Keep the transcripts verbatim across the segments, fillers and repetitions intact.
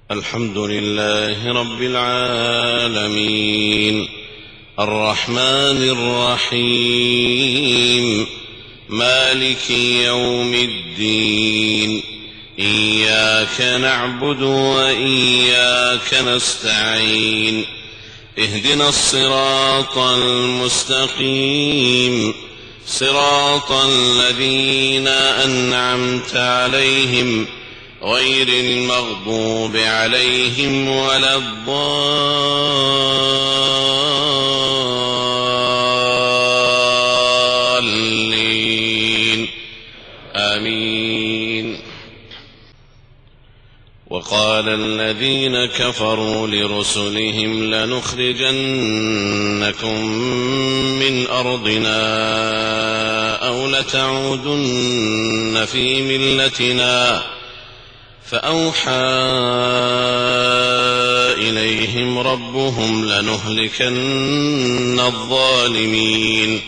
الحمد لله رب العالمين الرحمن الرحيم مالك يوم الدين إياك نعبد وإياك نستعين اهدنا الصراط المستقيم صراط الذين أنعمت عليهم غير المغضوب عليهم ولا الضالين آمين. وقال الذين كفروا لرسلهم لنخرجنكم من أرضنا أو لتعودن في ملتنا فأوحى إليهم ربهم لنهلكن الظالمين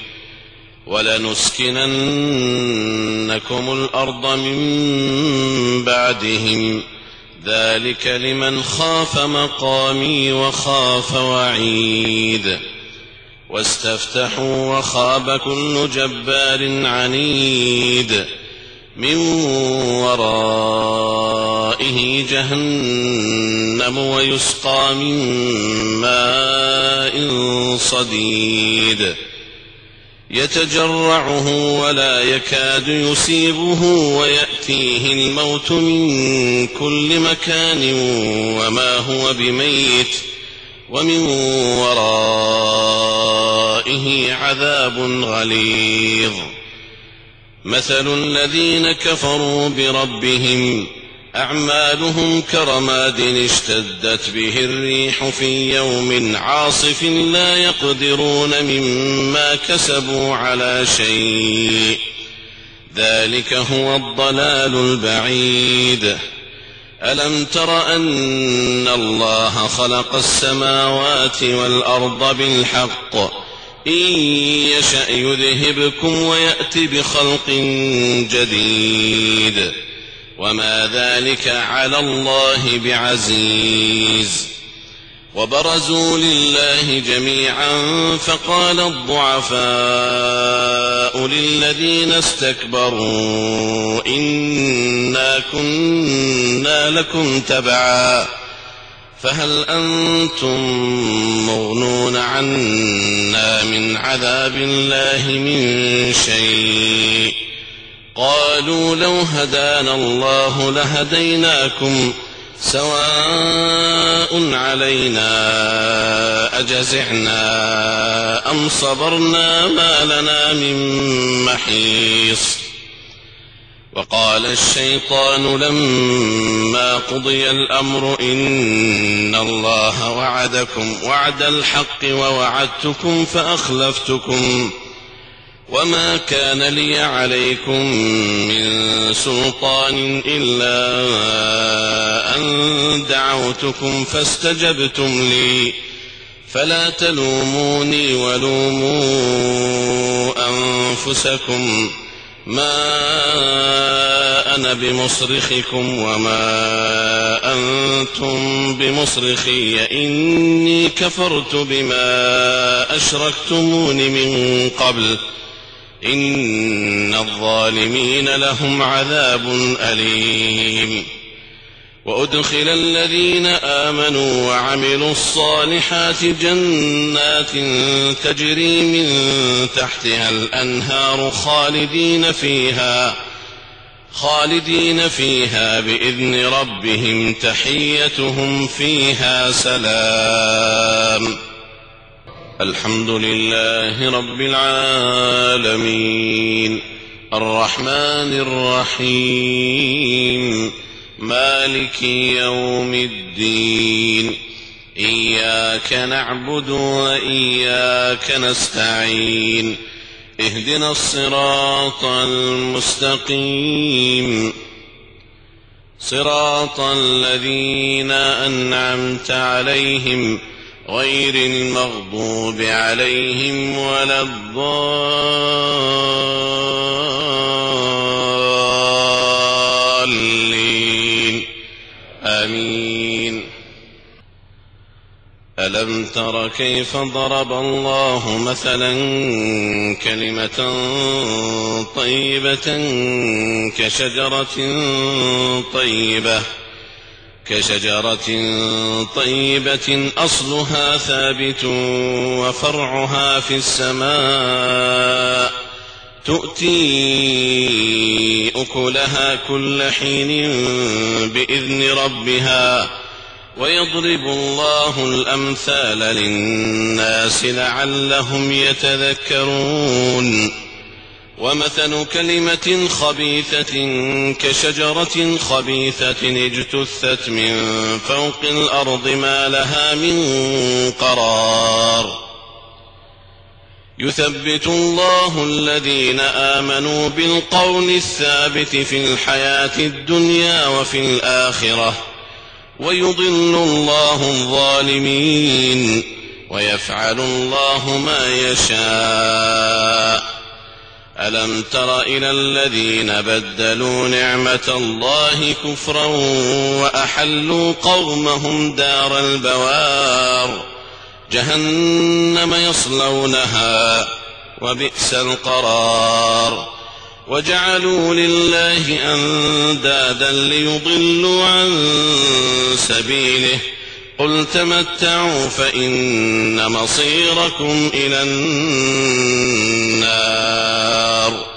ولنسكننكم الأرض من بعدهم ذلك لمن خاف مقامي وخاف وعيد. واستفتحوا وخاب كل جبار عنيد من ورائه جهنم ويسقى من ماء صديد يتجرعه ولا يكاد يصيبه ويأتيه الموت من كل مكان وما هو بميت ومن ورائه عذاب غليظ. مثل الذين كفروا بربهم أعمالهم كرماد اشتدت به الريح في يوم عاصف لا يقدرون مما كسبوا على شيء ذلك هو الضلال البعيد. ألم تر أن الله خلق السماوات والأرض بالحق إن يشأ يذهبكم ويأت بخلق جديد وما ذلك على الله بعزيز. وبرزوا لله جميعا فقال الضعفاء للذين استكبروا إنا كنا لكم تبعا فهل أنتم مغنون عنا من عذاب الله من شيء قالوا لو هدانا الله لهديناكم سواء علينا أجزعنا أم صبرنا ما لنا من محيص. وقال الشيطان لما قضي الأمر إن الله وعدكم وعد الحق ووعدتكم فأخلفتكم وما كان لي عليكم من سلطان إلا أن دعوتكم فاستجبتم لي فلا تلوموني ولوموا أنفسكم ما أنا بمصرخكم وما أنتم بمصرخي إني كفرت بما أشركتمون من قبل إن الظالمين لهم عذاب أليم. وأدخل الذين آمنوا وعملوا الصالحات جنات تجري من تحتها الأنهار خالدين فيها خالدين فيها بإذن ربهم تحيتهم فيها سلام. الحمد لله رب العالمين الرحمن الرحيم مالك يوم الدين إياك نعبد وإياك نستعين اهدنا الصراط المستقيم صراط الذين أنعمت عليهم غير المغضوب عليهم ولا الضالين آمين. ألم تر كيف ضرب الله مثلا كلمة طيبة كشجرة طيبة كشجرة طيبة أصلها ثابت وفرعها في السماء تؤتي أكلها كل حين بإذن ربها ويضرب الله الأمثال للناس لعلهم يتذكرون. ومثل كلمة خبيثة كشجرة خبيثة اجتثت من فوق الأرض ما لها من قرار يثبت الله الذين آمنوا بالقول الثابت في الحياة الدنيا وفي الآخرة ويضل الله الظالمين ويفعل الله ما يشاء. ألم تر إلى الذين بدلوا نعمة الله كفرا وأحلوا قومهم دار البوار جهنم يصلونها وبئس القرار وجعلوا لله أندادا ليضلوا عن سبيله قل تمتعوا فإن مصيركم إلى النار.